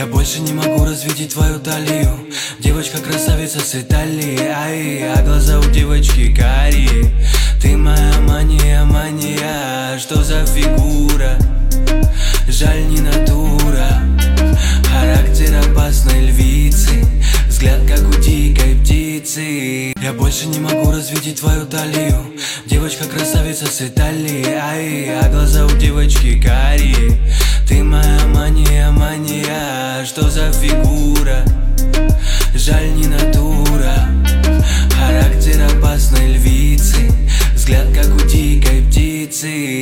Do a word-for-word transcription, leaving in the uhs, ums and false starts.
Я больше не могу развидеть твою талию. Девочка-красавица с Италии, ай, а глаза у девочки карие. Ты моя мания, мания, что за фигура? Жаль, не натура. Характер опасной львицы, взгляд как у дикой птицы. Я больше не могу развидеть твою талию. Девочка-красавица с Италии, ай, а глаза у девочки карие. Ты моя мания, мания, что за фигура? Жаль, не натура. Характер опасной львицы, взгляд как у дикой птицы.